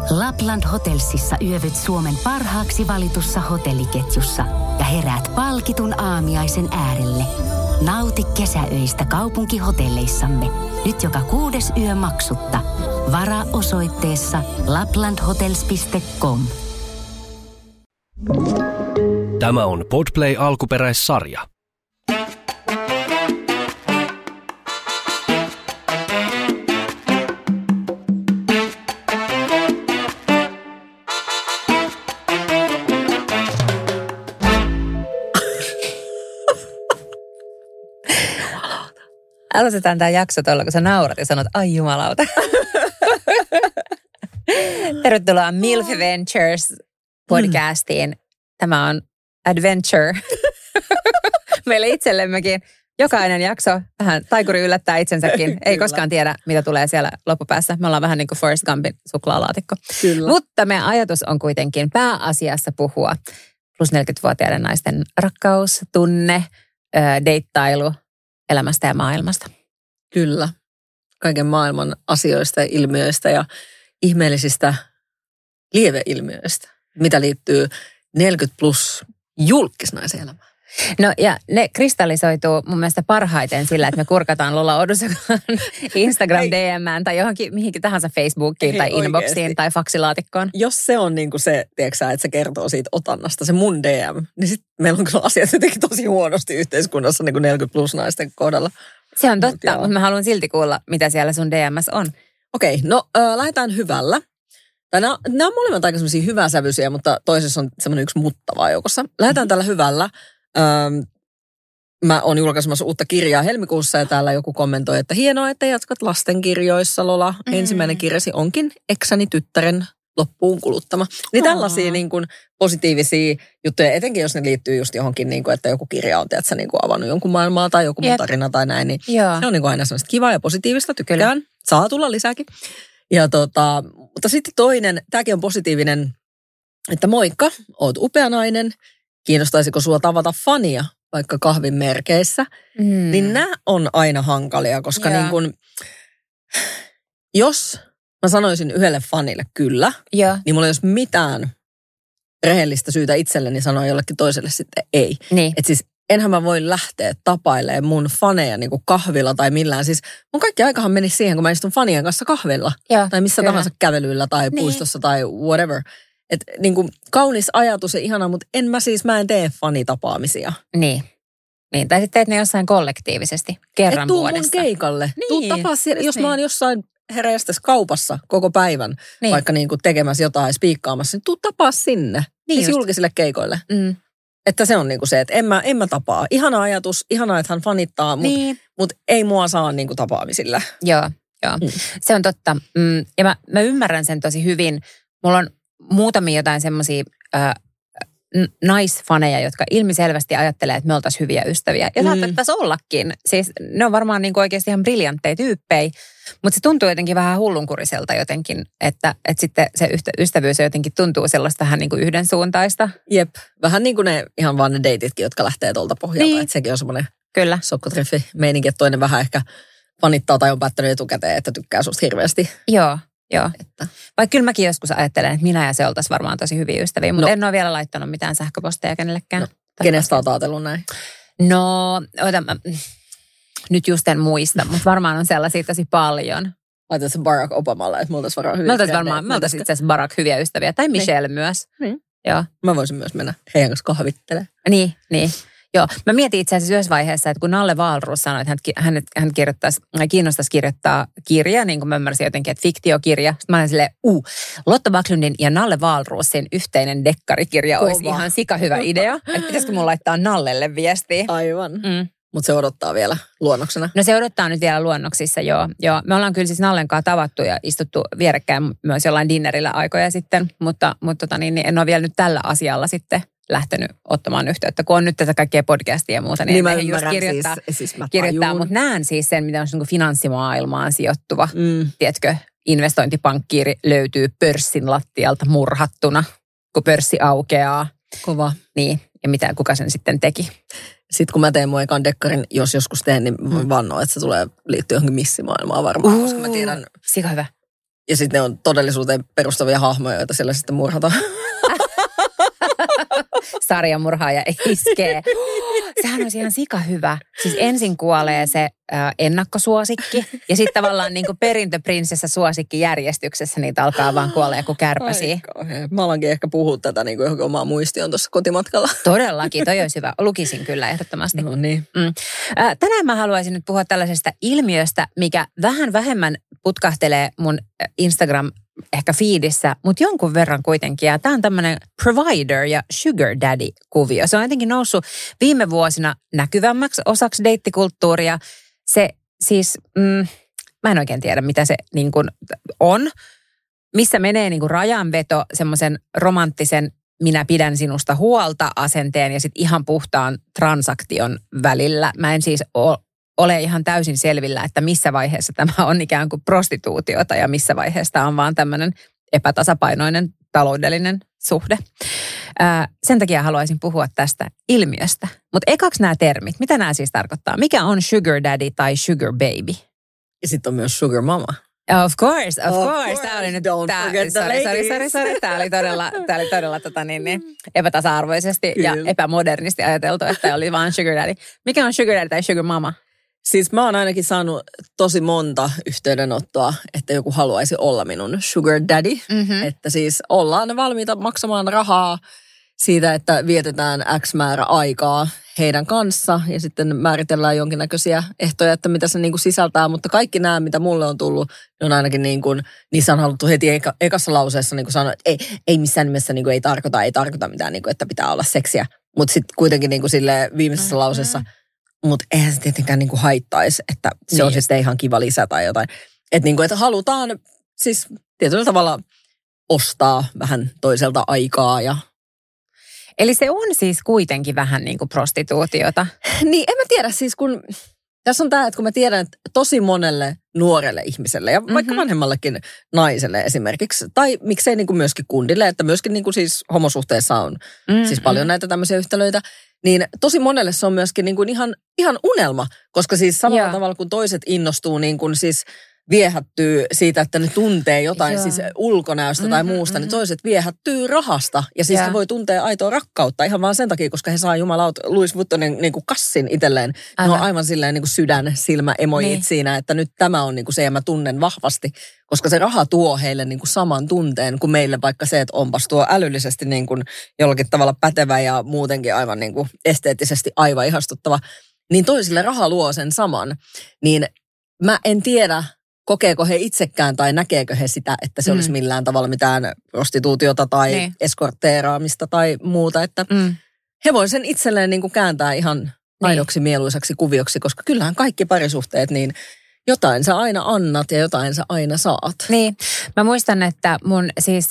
Lapland Hotelsissa yövyt Suomen parhaaksi valitussa hotelliketjussa ja heräät palkitun aamiaisen äärelle. Nauti kesäöistä kaupunkihotelleissamme. Nyt joka 6. yö maksutta. Varaa osoitteessa laplandhotels.com. Tämä on Podplay alkuperäissarja. Aloitetaan tämä jakso tuolla, kun sä naurat ja sanot, ai jumalauta. Tervetuloa MILF Ventures podcastiin. Tämä on adventure. Meille itsellemmekin jokainen jakso vähän taikuri yllättää itsensäkin. Ei koskaan tiedä, mitä tulee siellä loppupäässä. Me ollaan vähän niin kuin Forrest Gumpin suklaalaatikko. Kyllä. Mutta meidän ajatus on kuitenkin pääasiassa puhua plus 40-vuotiaiden naisten rakkaus, tunne, deittailu, elämästä ja maailmasta. Kyllä. Kaiken maailman asioista ja ilmiöistä ja ihmeellisistä lieveilmiöistä, mitä liittyy 40 plus julkisnaisen elämään. No ja ne kristallisoituu mun mielestä parhaiten sillä, että me kurkataan Lola Odusakan Instagram DM:ään tai johonkin mihinkin tahansa Facebookiin tai inboxiin tai faksilaatikkoon. Jos se on niin kuin se, tiedätkö, että se kertoo siitä otannasta, se mun DM, niin sitten meillä on kyllä asiat jotenkin tosi huonosti yhteiskunnassa niin kuin 40 plus naisten kohdalla. Se on totta, mutta mä haluan silti kuulla, mitä siellä sun DM:ssä on. Okei, no lähdetään hyvällä. Nämä on molemmat aika sellaisia hyväsävyisiä, mutta toisessa on semmoinen yksi muttavaa joukossa. Lähdetään tällä hyvällä. Mä oon julkaisemassa uutta kirjaa helmikuussa ja täällä joku kommentoi, että hienoa, että jatkat lastenkirjoissa, Lola. Ensimmäinen kirjasi onkin Eksäni tyttären loppuun kuluttama. Niin tällaisia niin kuin positiivisia juttuja, etenkin jos ne liittyy just johonkin, niin kuin, että joku kirja on tiedätkö, niin kuin avannut jonkun maailmaa tai joku mun tarina tai näin. Niin se on niin kuin aina sellaista kivaa ja positiivista, tykkään. Kyllä. Saa tulla lisääkin. Ja mutta sitten toinen, tämäkin on positiivinen, että moikka, oot upea nainen. Kiinnostaisiko sua tavata fania vaikka kahvin merkeissä? Niin nämä on aina hankalia, koska niin kun, jos mä sanoisin yhdelle fanille kyllä, niin mulla ei olisi mitään rehellistä syytä itselleni sanoa jollekin toiselle sitten ei. Niin. Että siis enhän mä voi lähteä tapailemaan mun faneja niin kuin kahvilla tai millään. Siis mun kaikki aikahan menisi siihen, kun mä istun fanien kanssa kahvilla. Tai missä tahansa kävelyllä tai puistossa tai whatever. Että niin kuin kaunis ajatus ja ihana, mutta mä en tee fanitapaamisia. Niin. Tai sitten teet ne jossain kollektiivisesti kerran vuodessa. Et tuu mun keikalle. Niin, tuu tapaa siellä, jos mä oon jossain heräjästässä kaupassa koko päivän, vaikka niin kuin tekemässä jotain spiikkaamassa, niin tuu tapaa sinne. Niin siis julkisille keikoille. Että se on niin kuin se, että en mä tapaa. Ihana ajatus, ihanaa, että hän fanittaa, mutta ei mua saa niin kuin tapaamisilla. Joo. Se on totta. Ja mä ymmärrän sen tosi hyvin. Mulla on muutamia jotain semmoisia naisfaneja, jotka ilmiselvästi ajattelee, että me oltaisiin hyviä ystäviä. Ja saattaisi ollakin. Siis ne on varmaan niin kuin oikeasti ihan briljantteja tyyppejä, mutta se tuntuu jotenkin vähän hullunkuriselta jotenkin, että sitten se ystävyys jotenkin tuntuu sellaista vähän niin kuin yhdensuuntaista. Jep, vähän niin kuin ne ihan vaan ne deititkin, jotka lähtee tuolta pohjalta. Niin. Että sekin on semmoinen sokkotreffi meininki, että toinen vähän ehkä fanittaa tai on päättänyt etukäteen, että tykkää susta hirveästi. Joo. Että. Vaikka kyllä mäkin joskus ajattelen, että minä ja se oltaisiin varmaan tosi hyviä ystäviä, mutta en ole vielä laittanut mitään sähköposteja kenellekään. No, kenestä olet ajatellut näin? No, nyt just en muista, mutta varmaan on sellaisia tosi paljon. Laitat se Barack Obamalle, että me oltaisiin varmaan hyviä ystäviä. Me oltaisiin itse asiassa Barack hyviä ystäviä, tai Michelle myös. Niin. Joo. Mä voisin myös mennä heidän kanssa kahvittelemaan. Niin. Joo, mä mietin itse asiassa yhdessä vaiheessa, että kun Nalle Wahlroos sanoi, että hän kiinnostaisi kirjoittaa kirja, niin kuin mä ymmärsin jotenkin, että fiktiokirja. Sitten mä olin silleen, Lotta Backlundin ja Nalle Wahlroosin yhteinen dekkarikirja olisi ihan sika hyvä idea. Että pitäisikö mun laittaa Nallelle viestiä? Aivan. Mutta se odottaa vielä luonnoksena. No se odottaa nyt vielä luonnoksissa, joo. Me ollaan kyllä siis Nallen kanssa tavattu ja istuttu vierekkäin myös jollain dinnerillä aikoja sitten, mutta niin en ole vielä nyt tällä asialla sitten lähtenyt ottamaan yhteyttä, kun on nyt tätä kaikkea podcastia ja muuta, niin en just kirjoittaa, mutta näen siis sen, mitä on niin kuin finanssimaailmaan sijoittuva, tiedätkö, investointipankkiiri löytyy pörssin lattialta murhattuna, kun pörssi aukeaa. Kova. Niin, ja kuka sen sitten teki. Sitten kun mä teen mun ekan dekkarin, jos joskus teen, niin voin vannoa, että se tulee liittyä johonkin missimaailmaan varmaan, koska mä tiedän. Sika hyvä. Ja sitten ne on todellisuuteen perustuvia hahmoja, joita siellä sitten murhataan. Sarjamurhaaja iskee. Sehän olisi ihan sika hyvä. Siis ensin kuolee se ennakkosuosikki ja sitten tavallaan niin kuin perintöprinsessa suosikki järjestyksessä niitä alkaa vaan kuolee kuin kärpäsiä. Mä alankin ehkä puhua tätä niin kuin johonkin omaa muistioon tuossa kotimatkalla. Todellakin, toi olisi hyvä. Lukisin kyllä ehdottomasti. No niin. Tänään mä haluaisin nyt puhua tällaisesta ilmiöstä, mikä vähän vähemmän putkahtelee mun Instagram ehkä feedissä, mutta jonkun verran kuitenkin. Ja tämä on tämmöinen provider ja sugar daddy -kuvio. Se on jotenkin noussut viime vuosina näkyvämmäksi osaksi deittikulttuuria. Se siis, mä en oikein tiedä mitä se niin kuin on. Missä menee niin kuin rajanveto semmoisen romanttisen minä pidän sinusta huolta -asenteen ja sitten ihan puhtaan transaktion välillä. Mä en siis ole ihan täysin selvillä, että missä vaiheessa tämä on ikään kuin prostituutiota ja missä vaiheessa tämä on vaan tämmöinen epätasapainoinen taloudellinen suhde. Sen takia haluaisin puhua tästä ilmiöstä. Mutta ekaksi nämä termit, mitä nämä siis tarkoittaa? Mikä on sugar daddy tai sugar baby? Ja sitten on myös sugar mama. Of course. Tämä oli nyt, sorry. Tämä oli todella epätasa-arvoisesti ja epämodernisti ajateltu, että oli vaan sugar daddy. Mikä on sugar daddy tai sugar mama? Siis mä oon ainakin saanut tosi monta yhteydenottoa, että joku haluaisi olla minun sugar daddy. Mm-hmm. Että siis ollaan valmiita maksamaan rahaa siitä, että vietetään X määrä aikaa heidän kanssa ja sitten määritellään jonkinnäköisiä ehtoja, että mitä se niin kuin sisältää. Mutta kaikki nämä, mitä mulle on tullut, on ainakin niin kuin, niissä on haluttu heti ekassa lauseessa niin kuin sanoa, että ei missään nimessä niin kuin ei tarkoita mitään, niin kuin, että pitää olla seksiä. Mutta sitten kuitenkin niin kuin silleen viimeisessä lauseessa, mutta eihän se tietenkään niin kuin haittaisi, että se on sitten ihan kiva lisä tai jotain. Että niin kuin, että halutaan siis tietyllä tavalla ostaa vähän toiselta aikaa ja... Eli se on siis kuitenkin vähän niin kuin prostituutiota. Niin, en mä tiedä siis kun... Tässä on tämä, että kun mä tiedän, että tosi monelle nuorelle ihmiselle ja vaikka vanhemmallekin naiselle esimerkiksi, tai miksei niin kuin myöskin kundille, että myöskin niin kuin siis homosuhteessa on siis paljon näitä tämmöisiä yhtälöitä, niin tosi monelle se on myöskin niin kuin ihan unelma, koska siis samalla tavalla kuin toiset innostuu niin kuin siis viehättyy siitä, että ne tuntee jotain siis ulkonäöstä tai muusta, niin toiset viehättyy rahasta. Ja siis he voi tuntea aitoa rakkautta ihan vaan sen takia, koska he saa jumalauta Louis Vuittonin niin kuin kassin itselleen. Ne on aivan silleen niin kuin sydän, silmä, emojit siinä, että nyt tämä on niin kuin se ja mä tunnen vahvasti. Koska se raha tuo heille niin kuin saman tunteen kuin meille vaikka se, että onpas tuo älyllisesti niin kuin jollakin tavalla pätevä ja muutenkin aivan niin kuin esteettisesti aivan ihastuttava. Niin toisille raha luo sen saman. Niin mä en tiedä, kokeeko he itsekään tai näkeekö he sitä, että se olisi millään tavalla mitään prostituutiota tai eskortteeraamista tai muuta. Että he voi sen itselleen niin kuin kääntää ihan aidoksi mieluisaksi kuvioksi, koska kyllähän kaikki parisuhteet, niin jotain sä aina annat ja jotain sä aina saat. Niin. Mä muistan, että mun siis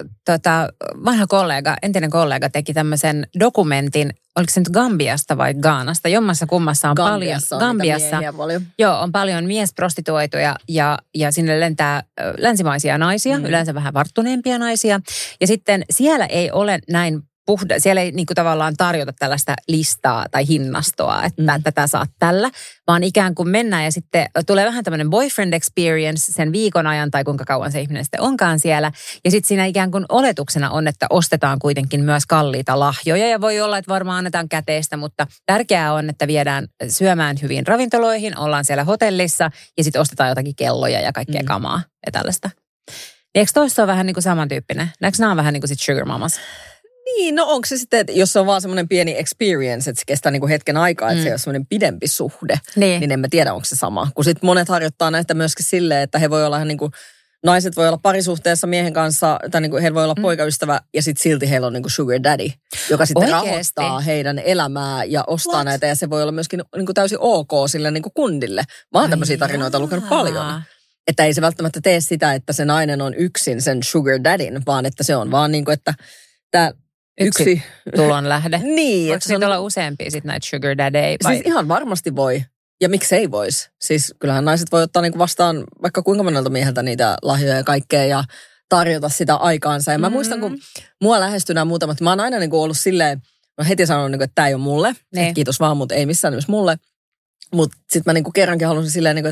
vanha kollega, entinen kollega teki tämmöisen dokumentin, oliko se nyt Gambiasta vai Ghanasta? Jommassa kummassa on Gambiassa on paljon miesprostituoituja ja sinne lentää länsimaisia naisia, yleensä vähän varttuneempia naisia. Ja sitten siellä ei ole näin siellä ei niin kuin tavallaan tarjota tällaista listaa tai hinnastoa, että tätä saat tällä, vaan ikään kuin mennään ja sitten tulee vähän tämmöinen boyfriend experience sen viikon ajan tai kuinka kauan se ihminen sitten onkaan siellä. Ja sitten siinä ikään kuin oletuksena on, että ostetaan kuitenkin myös kalliita lahjoja ja voi olla, että varmaan annetaan käteistä, mutta tärkeää on, että viedään syömään hyvin ravintoloihin, ollaan siellä hotellissa ja sitten ostetaan jotakin kelloja ja kaikkea kamaa ja tällaista. Eikö toissa ole vähän niin kuin samantyyppinen? Näetkö nämä on vähän niin kuin sit sugar mamas? Niin, no onko se sitten, että jos se on vaan semmoinen pieni experience, että se kestää niinku hetken aikaa, että se on semmoinen pidempi suhde, niin en mä tiedä, onko se sama. Kun sitten monet harjoittaa näitä myöskin silleen, että he voi olla ihan niinku, naiset voi olla parisuhteessa miehen kanssa, tai niinku heillä voi olla poikaystävä, ja sitten silti heillä on niinku sugar daddy, joka sitten rahoittaa heidän elämää ja ostaa näitä, ja se voi olla myöskin niinku täysin ok sille niinku kundille. Mä oon tämmöisiä tarinoita lukenut paljon. Että ei se välttämättä tee sitä, että se nainen on yksin sen sugar daddyn, vaan että se on vaan niinku, että tämä yksi tulon lähde. Niin. Voiko siitä olla useampia sitten näitä sugar daddy? Siis ihan varmasti voi. Ja miksei voisi. Siis kyllähän naiset voi ottaa niinku vastaan vaikka kuinka monelta mieheltä niitä lahjoja ja kaikkea ja tarjota sitä aikaansa. Ja mä muistan, kun mua lähestyi nämä muutamat, mä oon aina niinku ollut silleen, no heti sanonut, niinku, että tämä ei ole mulle. Kiitos vaan, mutta ei missään nimessä mulle. Mutta sitten mä niinku kerrankin halusin silleen, niinku, että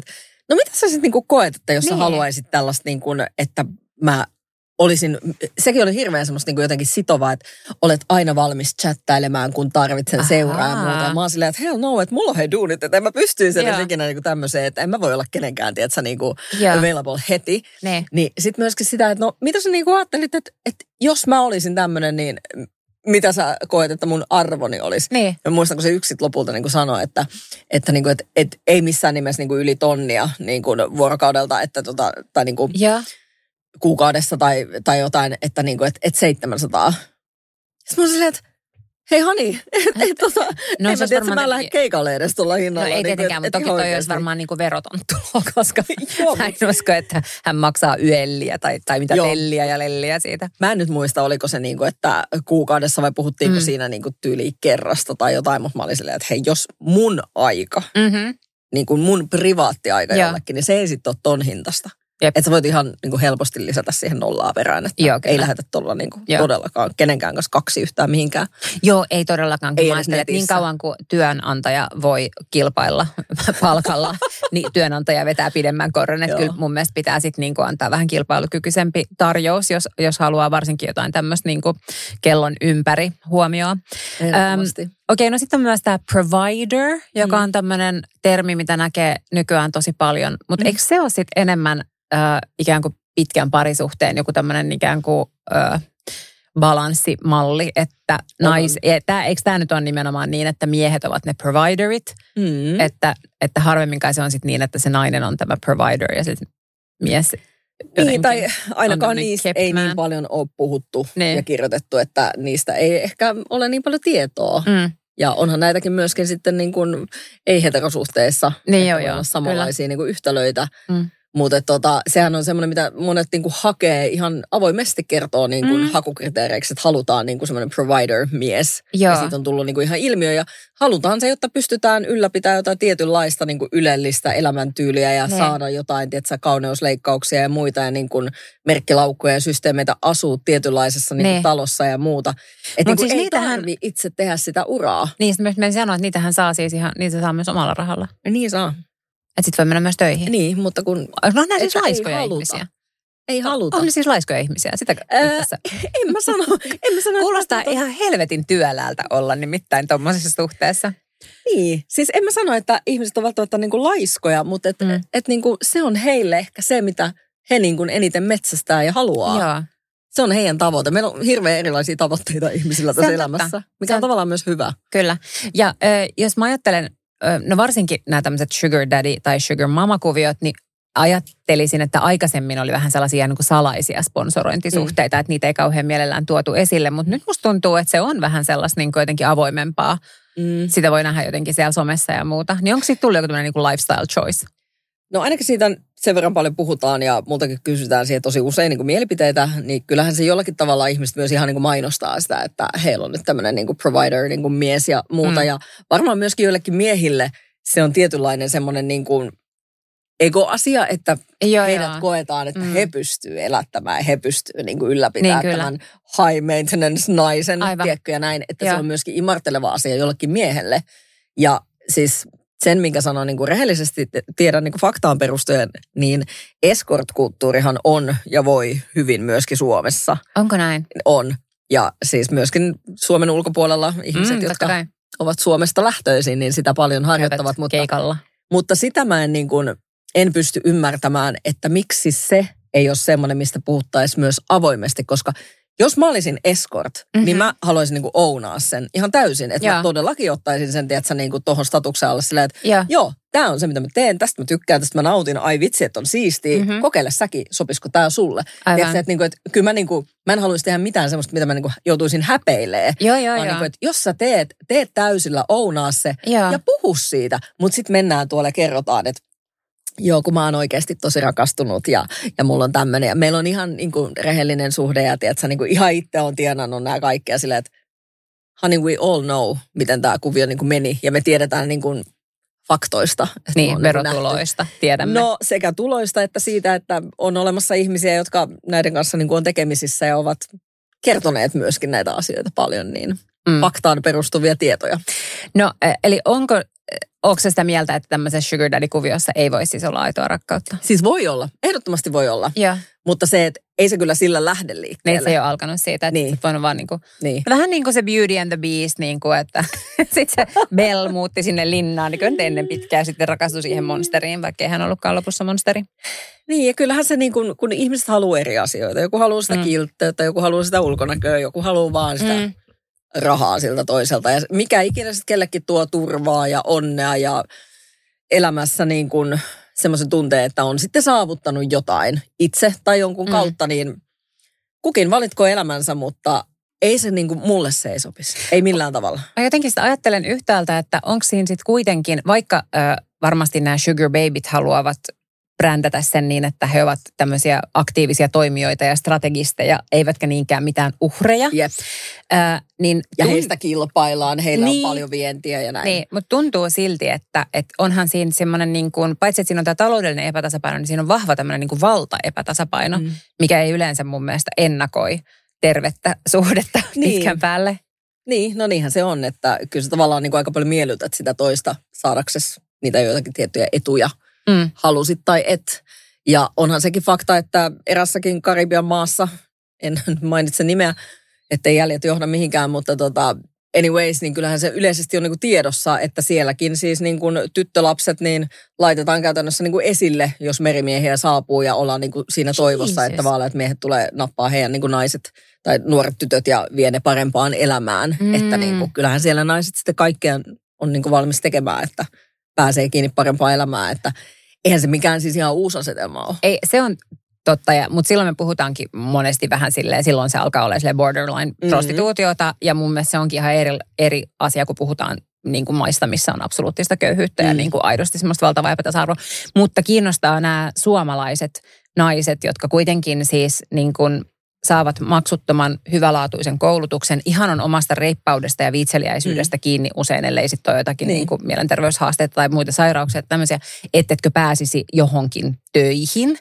No mitä sä sitten niinku koet, että jos sä Niin. haluaisit tällaista, niinku, että mä olisin, sekin oli hirveän semmoista niinku jotenkin sitovaa, että olet aina valmis chattailemaan, kun tarvitsen seuraa ja muuta. Ja mä oon silleen, että hell no, että mulla on duunit, että en mä pystyisi edes ikinä niinku tämmöiseen, että en mä voi olla kenenkään, tiedätkö, niinku available heti. Niin sit myöskin sitä, että no mitä sä niinku ajattelit, että jos mä olisin tämmönen, niin mitä sä koet, että mun arvoni olisi. Niin. Ja muistan, kun se yksi lopulta niin kuin sanoi, että ei missään nimessä niin kuin yli tonnia niin kuin vuorokaudelta, tai niin kuin kuukaudessa tai jotain, että, niin kuin, että 700. Sitten mä oon silleen, että hei honey, no, en mä tiedä, että mä en lähde keikalle edes tulla hinnalla. No ei tietenkään, mutta toki toi olisi varmaan niin kuin veroton tulo, koska mä en usko, että hän maksaa yölliä tai mitä telliä ja lelliä siitä. Mä en nyt muista, oliko se niin kuin, että kuukaudessa vai puhuttiinko siinä niin kuin tyyliin kerrasta tai jotain, mutta mä olin silleen, että hei, jos mun aika, niin kuin mun privaattiaika jollekin, niin se ei sitten ole ton hintasta. Että sä voit ihan niin kuin helposti lisätä siihen nollaa perään, että ei lähetä tuolla niin kuin todellakaan kenenkään kanssa 2 yhtään mihinkään. Joo, ei todellakaan. Ei mä ajattelen, että niin kauan kuin työnantaja voi kilpailla palkalla, niin työnantaja vetää pidemmän korren. Että kyllä mun mielestä pitää sitten niin kuin antaa vähän kilpailukykyisempi tarjous, jos haluaa varsinkin jotain tämmöistä niin kuin kellon ympäri huomioon. Okei, no sitten on myös tämä provider, joka on tämmöinen termi, mitä näkee nykyään tosi paljon. Mutta eikö se ole sitten enemmän ikään kuin pitkän parisuhteen joku tämmöinen ikään kuin balanssimalli, että eikö tämä nyt ole nimenomaan niin, että miehet ovat ne providerit, että harvemmin kai se on sitten niin, että se nainen on tämä provider ja sitten mies niin, tai ainakaan niistä ei niin paljon ole puhuttu ja kirjoitettu, että niistä ei ehkä ole niin paljon tietoa. Ja onhan näitäkin myöskin sitten niin kuin ei-heterosuhteissa samanlaisia niin kuin yhtälöitä. Mutta sehän on semmoinen, mitä monet niin kuin hakee ihan avoimesti kertoo niin kuin hakukriteereiksi, että halutaan niin kuin semmoinen provider-mies. Ja siitä on tullut niin kuin ihan ilmiö. Ja halutaan se, jotta pystytään ylläpitämään jotain tietynlaista niin kuin ylellistä elämäntyyliä ja saada jotain, tietsä, kauneusleikkauksia ja muita ja niin kuin merkkilaukkuja ja systeemeitä asuu tietynlaisessa niin kuin talossa ja muuta. Että niin siis ei tarvitse itse tehdä sitä uraa. Niin, mä sanoin, että niitähän saa siis ihan, niitä saa myös omalla rahalla. Niin saa. Että sit voi mennä myös töihin. Niin, mutta kun... No on siis laiskoja ihmisiä. Ei haluta. On ne siis laiskoja ihmisiä. Sitä tässä. En mä sano. Kuulostaa ihan helvetin työläältä olla nimittäin tuommoisessa suhteessa. Niin, siis en mä sano, että ihmiset on välttämättä niin kuin laiskoja, mutta et niin kuin se on heille ehkä se, mitä he niin kuin eniten metsästää ja haluaa. Joo. Se on heidän tavoite. Meillä on hirveän erilaisia tavoitteita ihmisillä tässä elämässä, mikä on tavallaan myös hyvä. Kyllä. Ja jos mä ajattelen, no varsinkin nämä tämmöiset sugar daddy tai sugar mama kuviot, niin ajattelisin, että aikaisemmin oli vähän sellaisia niin kuin salaisia sponsorointisuhteita, että niitä ei kauhean mielellään tuotu esille, mutta nyt musta tuntuu, että se on vähän sellaista niin kuin jotenkin avoimempaa. Sitä voi nähdä jotenkin siellä somessa ja muuta. Niin onko siitä tullut joku tämmöinen niin kuin lifestyle choice? No ainakin siitä sen verran paljon puhutaan ja multakin kysytään siihen tosi usein niin kuin mielipiteitä, niin kyllähän se jollakin tavalla ihmiset myös ihan niin kuin mainostaa sitä, että heillä on nyt tämmöinen niin kuin provider, niin kuin mies ja muuta. Ja varmaan myöskin joillekin miehille se on tietynlainen semmoinen niin kuin ego-asia, että heidät koetaan, että he pystyy elättämään ja he pystyy niin kuin ylläpitämään tämän high maintenance naisen, tiedätkö, ja näin, että se on myöskin imarteleva asia jollekin miehelle. Ja siis sen, minkä sanon niin kuin rehellisesti, tiedän niin kuin faktaan perustuen, niin escort-kulttuurihan on ja voi hyvin myöskin Suomessa. Onko näin? On. Ja siis myöskin Suomen ulkopuolella ihmiset, jotka ovat Suomesta lähtöisin, niin sitä paljon harjoittavat. Mutta sitä mä en pysty ymmärtämään, että miksi se ei ole semmoinen, mistä puhuttaisiin myös avoimesti, koska jos mä olisin escort, niin mä haluaisin niinku ownaa sen ihan täysin. Että mä todellakin ottaisin sen, tiedätkö, niinku tohon statuksen alle silleen, että joo, tää on se, mitä mä teen, tästä mä tykkään, tästä mä nautin, ai vitsi, että on siistiä, kokeile säkin, sopisiko tää sulle. Tiedätkö, että, niinku, että kyllä mä en haluaisi tehdä mitään semmoista, mitä mä niinku joutuisin häpeilee. Vaan niinku, että jos sä teet täysillä, ownaa se ja puhu siitä, mutta sitten mennään tuolla ja kerrotaan, että joo, kun mä oon oikeasti tosi rakastunut ja mulla on tämmöinen. Ja meillä on ihan niin kuin rehellinen suhde ja tiedätkö, niin kuin ihan itse on tienannut nämä kaikki. Ja silleen, että honey, we all know, miten tämä kuvio niin kuin meni. Ja me tiedetään niin kuin faktoista. Niin, verotuloista niin tiedämme. No sekä tuloista että siitä, että on olemassa ihmisiä, jotka näiden kanssa niin kuin on tekemisissä ja ovat kertoneet myöskin näitä asioita paljon. Niin faktaan perustuvia tietoja. No, eli onko onko se sitä mieltä, että tämmöisessä sugar daddy-kuviossa ei voi siis olla aitoa rakkautta? Siis voi olla, ehdottomasti voi olla. Joo. Mutta se, että ei se kyllä sillä lähde liikkeelle. Niin, se ei ole alkanut siitä, että niin. Voinut vaan niin. Vähän niin kuin se Beauty and the Beast, että sitten se Belle muutti sinne linnaan, niin kuin ennen pitkään sitten rakastui siihen monsteriin, vaikka ei hän ollutkaan lopussa monsteri. Niin, ja kyllähän se kun ihmiset haluaa eri asioita. Joku haluaa sitä kiltteyttä, joku haluaa sitä ulkonäköä, joku haluaa vaan sitä rahaa siltä toiselta. Ja mikä ikinä sitten kellekin tuo turvaa ja onnea ja elämässä semmoisen tunteen, että on sitten saavuttanut jotain itse tai jonkun kautta, niin kukin valitko elämänsä, mutta ei se mulle se ei sopisi. Ei millään tavalla. Mä jotenkin sitä ajattelen yhtäältä, että onko siinä sitten kuitenkin, vaikka varmasti nämä sugar babyt haluavat brändätä sen niin, että he ovat tämmöisiä aktiivisia toimijoita ja strategisteja, eivätkä niinkään mitään uhreja. Jep. Ja heistä kilpaillaan, heillä on paljon vientiä ja näin. Niin, mutta tuntuu silti, että onhan siinä semmoinen paitsi että siinä on tämä taloudellinen epätasapaino, niin siinä on vahva tämmöinen valtaepätasapaino, mikä ei yleensä mun mielestä ennakoi tervettä suhdetta pitkän päälle. Niin, no niinhän se on, että kyllä se tavallaan aika paljon miellytät sitä toista saadaksesi niitä joitakin tiettyjä etuja. Halusit tai et. Ja onhan sekin fakta, että erässäkin Karibian maassa, en mainitse nimeä, ettei jäljet johda mihinkään, mutta anyways, niin kyllähän se yleisesti on tiedossa, että sielläkin siis tyttölapset laitetaan käytännössä esille, jos merimiehiä saapuu ja ollaan siinä toivossa, että vaaleat miehet tulee nappaa heidän naiset tai nuoret tytöt ja vie ne parempaan elämään. Että kyllähän siellä naiset sitten kaikkea on valmis tekemään, että pääsee kiinni parempaan elämään, että eihän se mikään siis ihan uusi asetelma ole. Ei, se on totta, mutta silloin me puhutaankin monesti vähän silloin se alkaa olla borderline-prostituutiota, ja mun mielestä se onkin ihan eri asia, kun puhutaan maista, missä on absoluuttista köyhyyttä ja aidosti semmoista valtavaa epätasa-arvoa. Mutta kiinnostaa nämä suomalaiset naiset, jotka kuitenkin siis saavat maksuttoman hyvälaatuisen koulutuksen. Ihan on omasta reippaudesta ja viitseliäisyydestä kiinni usein, ellei sitten ole jotakin mielenterveyshaasteita tai muita sairauksia, tämmöisiä, ettetkö pääsisi johonkin töihin.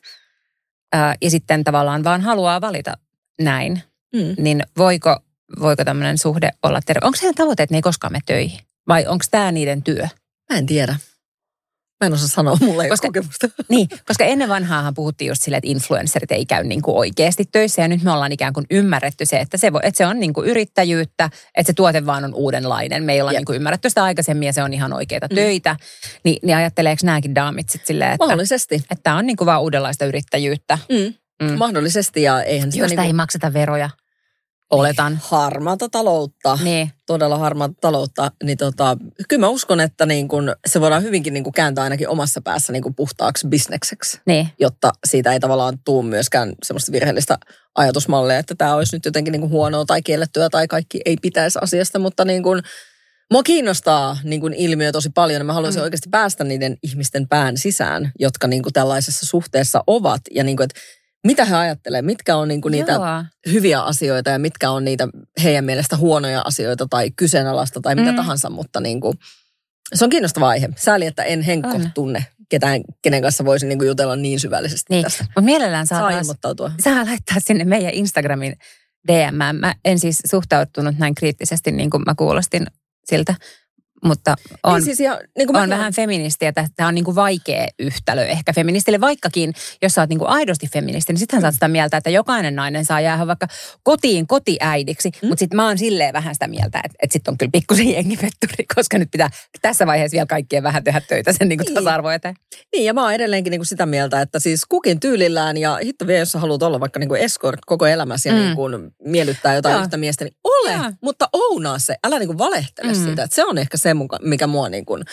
Ja sitten tavallaan vaan haluaa valita näin. Niin voiko tämmöinen suhde olla terve? Onko heidän tavoite, että ne ei koskaan mene töihin? Vai onko tämä niiden työ? Mä en tiedä. Mä en osaa sanoa, mulla ei ole kokemusta. Niin, koska ennen vanhaahan puhuttiin just silleen, että influencerit ei käy oikeasti töissä. Ja nyt me ollaan ikään kuin ymmärretty se, että se on yrittäjyyttä, että se tuote vaan on uudenlainen. Me ei olla ymmärretty sitä aikaisemmin ja se on ihan oikeita töitä. Niin ajatteleeko nämäkin daamit sitten silleen, että mahdollisesti. Että tämä on vaan uudenlaista yrittäjyyttä. Mahdollisesti ja eihän sitä josta ei makseta veroja. Oletan. Harmaata taloutta. Niin. Todella harmaata taloutta. Niin kyllä mä uskon, että se voidaan hyvinkin kääntää ainakin omassa päässä puhtaaksi bisnekseksi. Niin. Jotta siitä ei tavallaan tule myöskään semmoista virheellistä ajatusmallia, että tämä olisi nyt jotenkin huonoa tai kiellettyä tai kaikki ei pitäisi asiasta. Mutta mua kiinnostaa ilmiö tosi paljon ja mä haluaisin oikeasti päästä niiden ihmisten pään sisään, jotka tällaisessa suhteessa ovat. Ja että mitä he ajattelee, mitkä on niitä hyviä asioita ja mitkä on niitä heidän mielestä huonoja asioita tai kyseenalaista tai mitä tahansa, mutta se on kiinnostava aihe. Sääli, että en Henkko tunne ketään, kenen kanssa voisin jutella niin syvällisesti tästä. Mutta mielellään saa laittaa sinne meidän Instagramin DM. Mä en siis suhtautunut näin kriittisesti niin kuin mä kuulostin siltä. Mutta on, siis on vähän feministiä. Tämä on vaikea yhtälö ehkä feministille. Vaikkakin, jos sä oot aidosti feministi, niin sittenhän sä oot sitä mieltä, että jokainen nainen saa jäädä vaikka kotiäidiksi. Mutta sitten mä oon silleen vähän sitä mieltä, että sitten on kyllä pikkusen jengivetturi, koska nyt pitää tässä vaiheessa vielä kaikkien vähän tehdä töitä sen tasa-arvo eteen. Niin, ja mä oon edelleenkin sitä mieltä, että siis kukin tyylillään ja hitto vielä, jos sä haluat olla vaikka escort koko elämässä ja miellyttää jotain yhtä miestä, niin ole, mutta ounaa se. Älä valehtele siitä, että se on ehkä se, mikä mua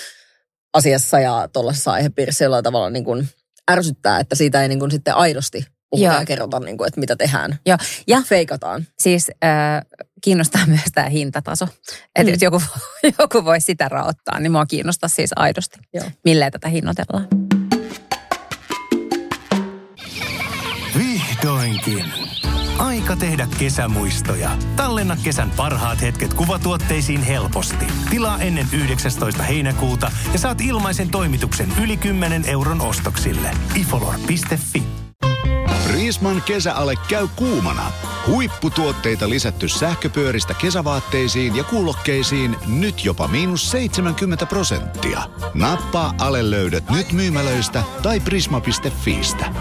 asiassa ja tuollaisessa aihepiirissä jollain tavalla ärsyttää, että siitä ei sitten aidosti puhuta ja kerrota, että mitä tehdään. Ja feikataan. Siis kiinnostaa myös tämä hintataso. Että jos joku voi sitä raottaa, niin mua kiinnostaa siis aidosti. Milleen tätä hinnoitellaan. Vihdoinkin. Aika tehdä kesämuistoja. Tallenna kesän parhaat hetket kuvatuotteisiin helposti. Tilaa ennen 19. heinäkuuta ja saat ilmaisen toimituksen yli 10 euron ostoksille. ifolor.fi. Riisman kesäale käy kuumana. Huipputuotteita lisätty sähköpyöristä kesävaatteisiin ja kuulokkeisiin nyt jopa -70%. Nappaa Ale löydät nyt myymälöistä tai prisma.fiistä.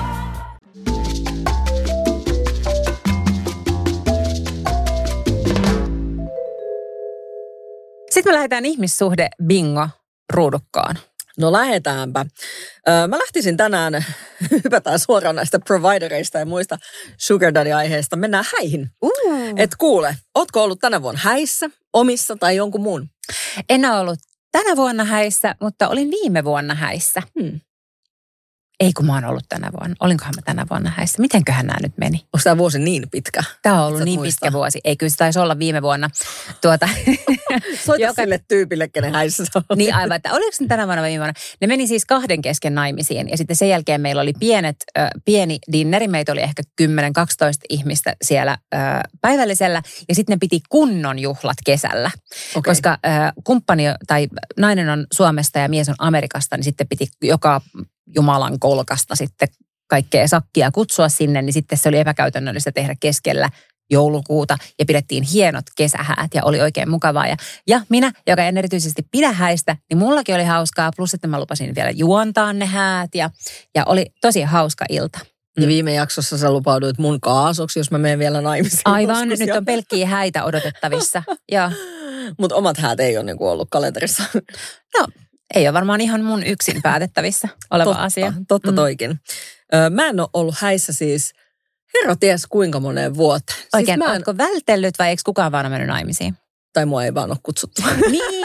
Sitten me lähdetään ihmissuhde bingo ruudukkaan. No lähdetäänpä. Mä lähtisin tänään, hypätään suoraan näistä providereista ja muista sugar daddy-aiheista. Mennään häihin. Et kuule, ootko ollut tänä vuonna häissä, omissa tai jonkun muun? En ole ollut tänä vuonna häissä, mutta olin viime vuonna häissä. Ei kun mä oon ollut tänä vuonna. Olinkohan mä tänä vuonna häissä? Mitenköhän nämä nyt meni? Onko tämä vuosi niin pitkä? Tämä on ollut niin pitkä vuosi. Ei, kyllä se taisi olla viime vuonna. Soita sille tyypille, kenen häissä sä olet. Niin aivan, että oliko se tänä vuonna vai viime vuonna? Ne meni siis 2 kesken naimisiin. Ja sitten sen jälkeen meillä oli pieni dinneri. Meitä oli ehkä 10-12 ihmistä siellä päivällisellä. Ja sitten ne piti kunnon juhlat kesällä. Okay. Koska kumppani tai nainen on Suomesta ja mies on Amerikasta, niin sitten piti joka Jumalan kolkasta sitten kaikkea sakkia kutsua sinne, niin sitten se oli epäkäytännöllistä tehdä keskellä joulukuuta ja pidettiin hienot kesähäät ja oli oikein mukavaa. Ja minä, joka en erityisesti pidä häistä, niin mullakin oli hauskaa, plus että mä lupasin vielä juontaa ne häät ja oli tosi hauska ilta. Ja viime jaksossa sä lupauduit mun kaasoksi, jos mä menen vielä naimisiin. Aivan, nyt on pelkkiä häitä odotettavissa. Mutta omat häät ei ole niinku ollut kalenterissa. No, ei ole varmaan ihan mun yksin päätettävissä oleva asia. Totta toikin. Mä en ole ollut häissä siis herra ties kuinka moneen vuoteen. Oikein, siis ootko vältellyt vai eikö kukaan vaan mennyt naimisiin? Tai mua ei vaan ole kutsuttu. Niin.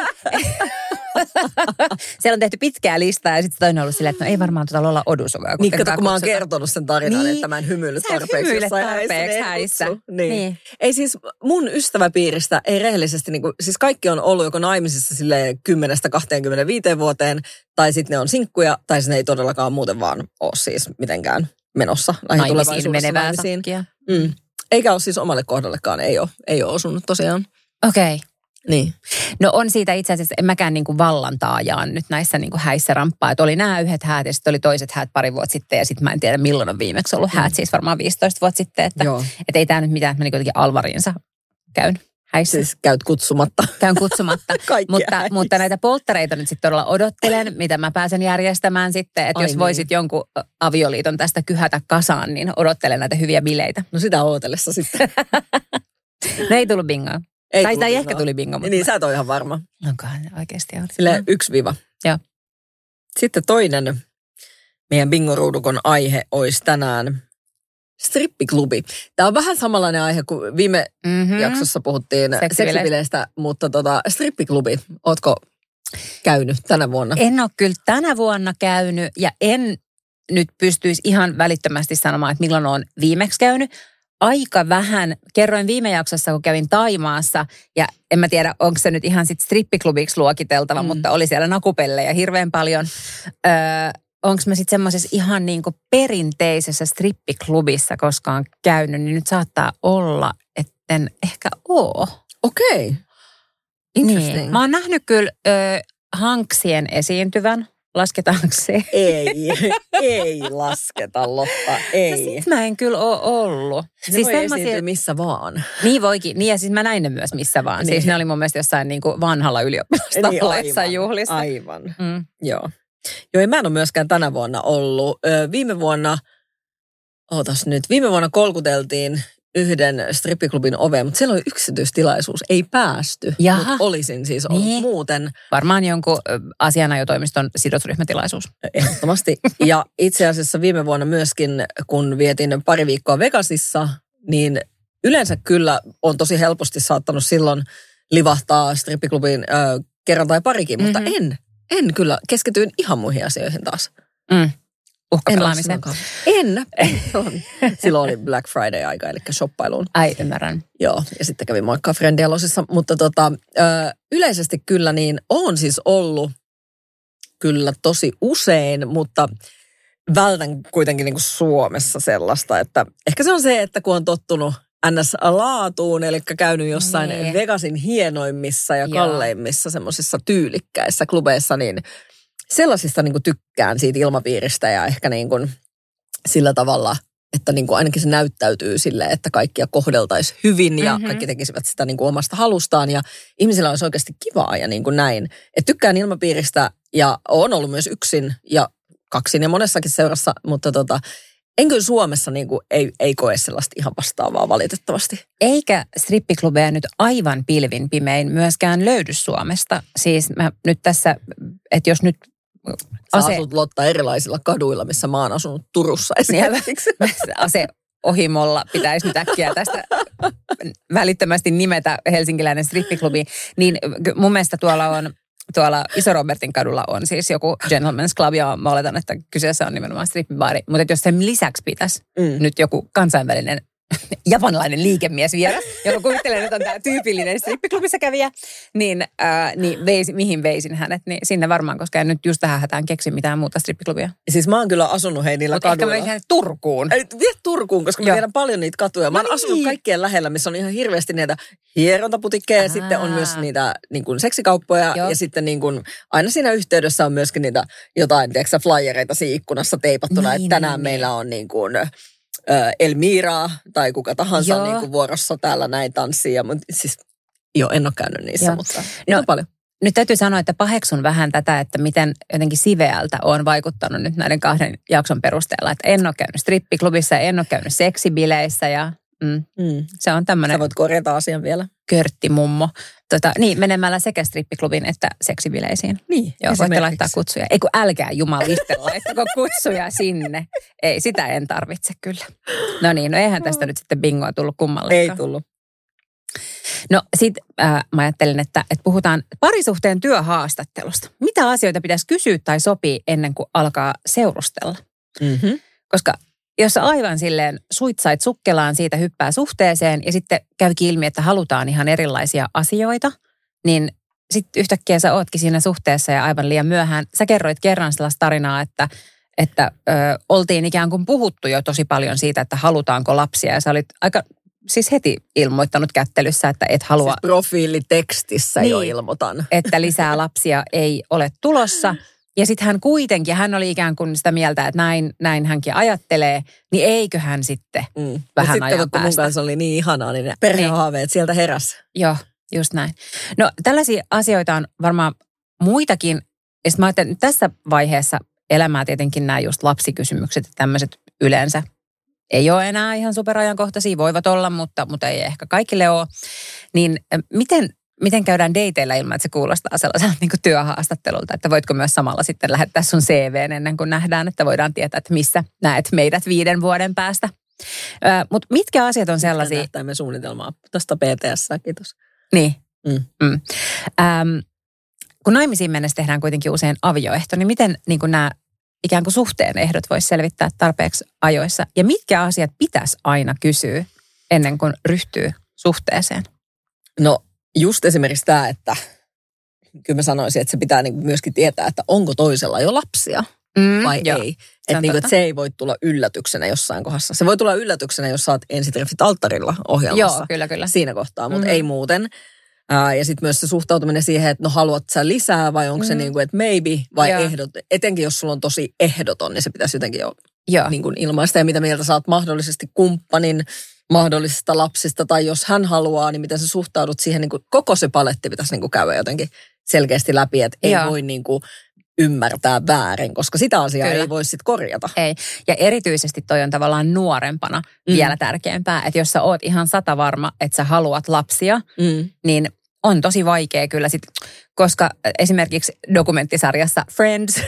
Siellä on tehty pitkää listaa ja sitten toinen on ollut silleen, että no ei varmaan Lola Odusugaa. Niin, kato, kun mä oon kertonut sen tarinan, niin, että mä en hymyillyt tarpeeksi häissä. Niin. Ei siis mun ystäväpiiristä, ei rehellisesti, niin kuin, siis kaikki on ollut joko naimisissa silleen 10-25 vuoteen, tai sitten ne on sinkkuja, tai sitten ne ei todellakaan muuten vaan ole siis mitenkään menossa lähitulevaisuudessa naimisiin. Eikä ole siis omalle kohdallekaan, ei ole osunut tosiaan. Okei. Okay. Niin. No on siitä itse asiassa, en mäkään niinku vallantaajaan nyt näissä niinku häissä ramppaa. Että oli nämä yhdet häät ja sitten oli toiset häät pari vuotta sitten ja sitten mä en tiedä milloin on viimeksi ollut häät, siis varmaan 15 vuotta sitten. Että ei tämä nyt mitään, että mä niinku jotenkin alvariinsa käyn häissä. Siis käyt kutsumatta. Käyn kutsumatta. mutta näitä polttareita nyt sitten todella odottelen, mitä mä pääsen järjestämään sitten. Että jos voisit jonkun avioliiton tästä kyhätä kasaan, niin odottelen näitä hyviä bileitä. No sitä ootellessa sitten. No ei tullut bingoa. Tai ehkä tuli bingo. Mutta niin, sä et ole ihan varma. Onkohan oikeasti ollut? Silleen 1-. Joo. Sitten toinen meidän bingoruudukon aihe olisi tänään strippiklubi. Tämä on vähän samanlainen aihe kuin viime jaksossa puhuttiin seksibileistä, mutta strippiklubi, ootko käynyt tänä vuonna? En ole kyllä tänä vuonna käynyt ja en nyt pystyisi ihan välittömästi sanomaan, että milloin olen viimeksi käynyt. Aika vähän. Kerroin viime jaksossa, kun kävin Taimaassa, ja en mä tiedä, onko se nyt ihan sitten strippiklubiksi luokiteltava, mutta oli siellä nakupellejä hirveän paljon. Onko mä sitten semmoisessa ihan niin kuin perinteisessä strippiklubissa koskaan käynyt, niin nyt saattaa olla, etten ehkä oo. Okei. Interesting. Niin. Mä oon nähnyt kyllä Hanksien esiintyvän. Lasketaanko se? Ei lasketa, Lotta, ei. No sit mä en kyllä ole ollut. Ne siis voi esiintyä missä vaan. Niin voikin, niin ja siis mä näin ne myös missä vaan. Niin. Siis ne oli mun mielestä jossain niin kuin vanhalla ylioppilastalolla jossain juhlissa. Aivan, Joo, mä en ole myöskään tänä vuonna ollut. Viime vuonna kolkuteltiin yhden strippiklubin oveen, mutta siellä oli yksityistilaisuus. Ei päästy, mutta olisin siis ollut muuten. Varmaan jonkun asianajotoimiston sidosryhmätilaisuus. Ehdottomasti. Ja itse asiassa viime vuonna myöskin, kun vietin pari viikkoa Vegasissa, niin yleensä kyllä on tosi helposti saattanut silloin livahtaa strippiklubiin kerran tai parikin, mutta en kyllä. Keskityin ihan muihin asioihin taas. Uhkapelaamiseen. En. Silloin oli Black Friday-aika, eli shoppailuun. Ai, ymmärrän. Joo, ja sitten kävin moikkaa Friendia losissa. Mutta yleisesti kyllä niin on siis ollut kyllä tosi usein, mutta vältän kuitenkin niin kuin Suomessa sellaista, että ehkä se on se, että kun on tottunut NS-laatuun, eli käynyt jossain Vegasin hienoimmissa ja kalleimmissa semmoisissa tyylikkäissä klubeissa, niin sellaisista niin kuin tykkään siitä ilmapiiristä ja ehkä niin kuin sillä tavalla että niin kuin ainakin se näyttäytyy silleen, että kaikkia kohdeltaisiin hyvin ja kaikki tekisivät sitä niin kuin omasta halustaan ja ihmisillä olisi oikeasti kivaa ja niin kuin näin. Että tykkään ilmapiiristä ja olen ollut myös yksin ja kaksin ja monessakin seurassa, mutta en kyllä Suomessa niin kuin ei koe sellaista ihan vastaavaa valitettavasti. Eikä strippiklubeja nyt aivan pilvin pimein myöskään löydy Suomesta. Siis mä nyt tässä, että jos nyt Sä asut Lotta erilaisilla kaduilla, missä mä oon asunut Turussa esimerkiksi. Ohimolla pitäisi nyt äkkiä tästä välittömästi nimetä helsinkiläinen strippiklubi. Niin mun mielestä tuolla Iso-Robertin kadulla on siis joku Gentleman's Club, ja mä oletan, että kyseessä on nimenomaan strippibaari. Mutta jos sen lisäksi pitäisi nyt joku kansainvälinen japanilainen liikemies vieras, joka kuvittelee, että on tämä tyypillinen strippiklubissa kävijä, niin mihin veisin hänet? Niin sinne varmaan, koska en nyt just tähän hätään keksi mitään muuta strippiklubia. Siis mä oon kyllä asunut niillä kaduilla. Ehkä mä veisin hänet Turkuun. Vie Turkuun, koska mä tiedän paljon niitä katuja. Mä oon asunut kaikkien lähellä, missä on ihan hirveästi niitä hierontaputikkeja ja sitten on myös niitä niin kuin seksikauppoja. Joo. Ja sitten niin kuin, aina siinä yhteydessä on myöskin niitä jotain, tiedätkö, flyereita siinä ikkunassa teipattuna, että tänään meillä on niin kuin Elmiraa tai kuka tahansa niin kuin vuorossa täällä näin tanssia. Siis en ole käynyt niissä, mutta on paljon. Nyt täytyy sanoa, että paheksun vähän tätä, että miten jotenkin siveältä on vaikuttanut nyt näiden 2 jakson perusteella. Että en ole käynyt strippiklubissa ja en ole käynyt seksibileissä ja se on tämmöinen. Sä voit korjata asian vielä. Körttimummo. Niin, menemällä sekä strippiklubin että seksibileisiin. Niin, joo, voitte laittaa kutsuja. Ei kun älkää jumaliste, laittako kutsuja sinne. Ei, sitä en tarvitse kyllä. No niin, eihän tästä nyt sitten bingoa tullut kummallekaan. Ei tullut. No sit mä ajattelin, että puhutaan parisuhteen työhaastattelusta. Mitä asioita pitäisi kysyä tai sopii ennen kuin alkaa seurustella? Koska jos sä aivan silleen suitsait sukkelaan siitä hyppää suhteeseen ja sitten käykin ilmi, että halutaan ihan erilaisia asioita, niin sitten yhtäkkiä sä ootkin siinä suhteessa ja aivan liian myöhään. Sä kerroit kerran sellaista tarinaa, että oltiin ikään kuin puhuttu jo tosi paljon siitä, että halutaanko lapsia ja sä olit aika siis heti ilmoittanut kättelyssä, että et halua. Siis profiilitekstissä jo ilmoitan. Että lisää lapsia ei ole tulossa. Ja sitten hän oli ikään kuin sitä mieltä, että näin hänkin ajattelee, niin eikö hän sitten vähän ajan sitten, kun mun kanssa oli niin ihanaa, niin ne perhehaaveet sieltä heräsi. Joo, just näin. No tällaisia asioita on varmaan muitakin. Ja mä ajattelin, että tässä vaiheessa elämää tietenkin nämä just lapsikysymykset ja tämmöiset yleensä ei ole enää ihan superajankohtaisia, voivat olla, mutta ei ehkä kaikille ole. Niin miten käydään dateilla ilman, että se kuulostaa sellaiselta niin kuin työhaastattelulta, että voitko myös samalla sitten lähettää sun CV:n ennen kuin nähdään, että voidaan tietää, että missä näet meidät 5 vuoden päästä. Mutta mitkä asiat on sellaisia? Nähtäimme suunnitelmaa tästä PTS, kiitos. Niin. Kun naimisiin mennessä tehdään kuitenkin usein avioehto, niin miten niin kuin nämä ikään kuin suhteen ehdot voisi selvittää tarpeeksi ajoissa? Ja mitkä asiat pitäisi aina kysyä ennen kuin ryhtyy suhteeseen? No just esimerkiksi tämä, että kyllä mä sanoisin, että se pitää myöskin tietää, että onko toisella jo lapsia vai ei. Että se ei voi tulla yllätyksenä jossain kohdassa. Se voi tulla yllätyksenä, jos sä oot ensitreffit alttarilla ohjelmassa. Joo, kyllä. Siinä kohtaa, mutta ei muuten. Ja sitten myös se suhtautuminen siihen, että no haluat sä lisää vai onko se niin kuin, että maybe vai ehdot. Etenkin jos sulla on tosi ehdoton, niin se pitäisi jotenkin jo niin kuin ilmaista. Ja mitä mieltä sä oot mahdollisesti kumppanin mahdollisista lapsista tai jos hän haluaa, niin miten sä suhtaudut siihen. Niin kuin koko se paletti pitäisi niin kuin käydä jotenkin selkeästi läpi, että ei voi niin kuin ymmärtää väärin, koska sitä asiaa ei voi sitten korjata. Ei. Ja erityisesti toi on tavallaan nuorempana vielä tärkeämpää, että jos sä oot ihan 100% varma, että sä haluat lapsia, niin on tosi vaikea kyllä sitten, koska esimerkiksi dokumenttisarjassa Friends,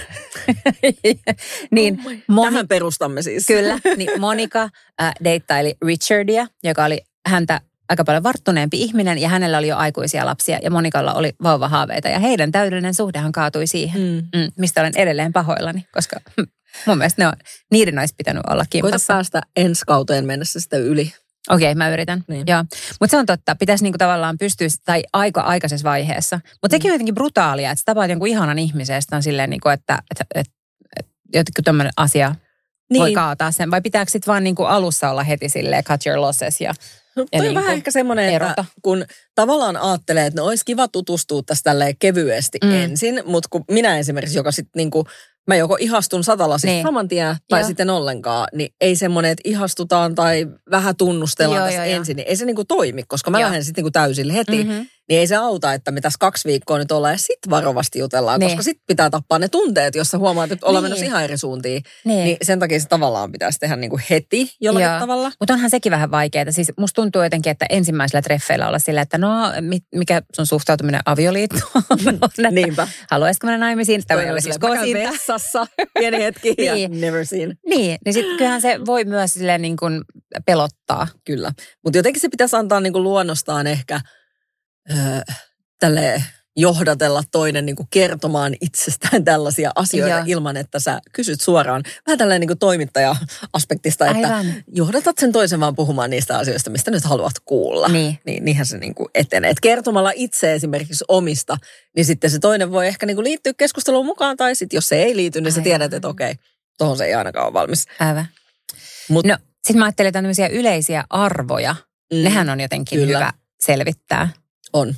niin tähän perustamme siis. Kyllä, niin Monica deittaili Richardia, joka oli häntä aika paljon varttuneempi ihminen ja hänellä oli jo aikuisia lapsia ja Monikalla oli vauvahaaveita ja heidän täydellinen suhdehan kaatui siihen, mistä olen edelleen pahoillani, koska mun mielestä niiden olisi pitänyt olla kimpassa. Koita päästä ensi kauteen mennessä sitä yli. Okei, mä yritän. Niin. Joo. Mutta se on totta, pitäisi niinku tavallaan pystyä, tai aikaisessa vaiheessa. Mutta sekin on jotenkin brutaalia, että sä tapaat jonkun ihanan ihmisen ja on silleen, niinku, että jotenkin tämmöinen asia voi kaataa sen. Vai pitääkö sitten vaan niinku alussa olla heti silleen cut your losses ja toi on vähän ehkä semmoinen, että kun tavallaan ajattelee, että no olisi kiva tutustua tässä tälleen kevyesti ensin, mutta kun minä esimerkiksi, joka sitten niinku mä joko ihastun satalasista Niin. saman tien tai sitten ollenkaan, niin ei semmoinen, että ihastutaan tai vähän tunnustellaan tästä ensin, niin ei se niinku toimi, koska mä lähden sitten niinku täysille heti. Niin ei se auta, että me tässä 2 viikkoa nyt ollaan ja sitten varovasti jutellaan, koska sitten pitää tappaa ne tunteet, jos sä huomaat, että ollaan menossa ihan eri suuntiin. Niin sen takia se tavallaan pitäisi tehdä niinku heti jollakin tavalla. Mutta onhan sekin vähän vaikeaa. Siis musta tuntuu jotenkin, että ensimmäisellä treffeillä olla silleen, että no mikä sun suhtautuminen avioliittoon on? Niinpä. Haluaisitko mennä naimisiin? Tämä ei ole siis kosinta. Vessassa pieni hetki ja never seen. Niin sitten kyllähän se voi myös silleen niin kuin pelottaa. Kyllä, mutta jotenkin se pitäisi antaa niinku luonnostaan ehkä tälleen johdatella toinen niin kuin kertomaan itsestään tällaisia asioita ilman, että sä kysyt suoraan. Vähän tällainen niin kuin toimittaja-aspektista, että johdatat sen toisen vaan puhumaan niistä asioista, mistä nyt haluat kuulla. Niinhän se niin kuin etenee. Et kertomalla itse esimerkiksi omista, niin sitten se toinen voi ehkä niin kuin liittyä keskusteluun mukaan, tai sitten jos se ei liity, niin sä tiedät, että okei, tohon se ei ainakaan ole valmis. Aivan. No, sitten mä ajattelin, että tämmöisiä yleisiä arvoja, nehän on jotenkin hyvä selvittää. On.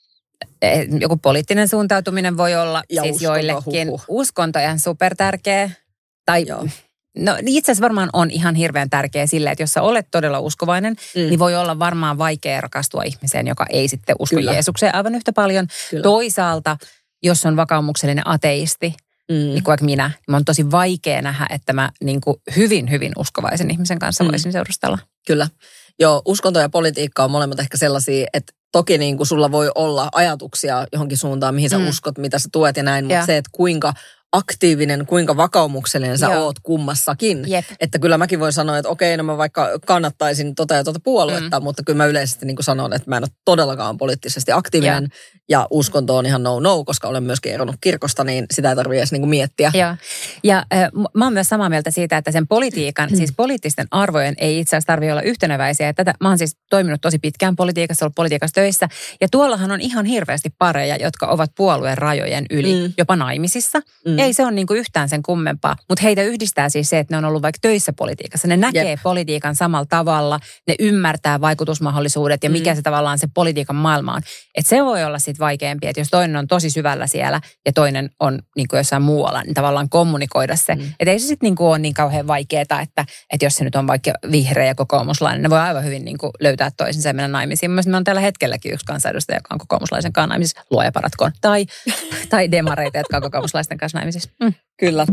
Joku poliittinen suuntautuminen voi olla ja siis uskonto, joillekin. Uskonto on supertärkeä. Tai no itse asiassa varmaan on ihan hirveän tärkeä sille, että jos sä olet todella uskovainen, niin voi olla varmaan vaikea rakastua ihmiseen, joka ei sitten usko Jeesukseen aivan yhtä paljon. Toisaalta, jos on vakaumuksellinen ateisti, niin kuin vaikka minä, niin on tosi vaikea nähdä, että mä niin kuin hyvin, hyvin uskovaisen ihmisen kanssa voisin seurustella. Kyllä. Joo, uskonto ja politiikka on molemmat ehkä sellaisia, että toki niin kuin sulla voi olla ajatuksia johonkin suuntaan, mihin sä uskot, mitä sä tuet ja näin, mutta se, että kuinka aktiivinen, kuinka vakaumuksellinen sä oot kummassakin. Että kyllä mäkin voin sanoa, että okei, no mä vaikka kannattaisin tota ja tota puoluetta, mutta kyllä mä yleisesti niin kuin sanon, että mä en ole todellakaan poliittisesti aktiivinen ja uskonto on ihan no, koska olen myöskin eronnut kirkosta, niin sitä ei tarvitse edes niin kuin miettiä. Ja mä oon myös samaa mieltä siitä, että sen politiikan, siis poliittisten arvojen ei itse asiassa tarvitse olla yhteneväisiä. Mä oon siis toiminut tosi pitkään politiikassa, ollut politiikassa töissä ja tuollahan on ihan hirveästi pareja, jotka ovat puolueen rajojen yli, jopa naimisissa. Ei se ole niinku yhtään sen kummempaa, mutta heitä yhdistää siis se, että ne on ollut vaikka töissä politiikassa. Ne näkee politiikan samalla tavalla, ne ymmärtää vaikutusmahdollisuudet ja mikä se tavallaan se politiikan maailma on. Että se voi olla sitten vaikeampi, että jos toinen on tosi syvällä siellä ja toinen on niinku jossain muualla, niin tavallaan kommunikoida se. Että ei se sitten niinku ole niin kauhean vaikeaa, että jos se nyt on vaikka vihreä ja kokoomuslainen, ne voi aivan hyvin niinku löytää toisensa ja mennä naimisiin. Mielestäni on tällä hetkelläkin yksi kansanedustaja, joka on kokoomuslaisen kanssa naimisissa, luoja paratkoon. Tai demareita, jotka on kokoomuslaisten kanssa naimisissa. Kyllä.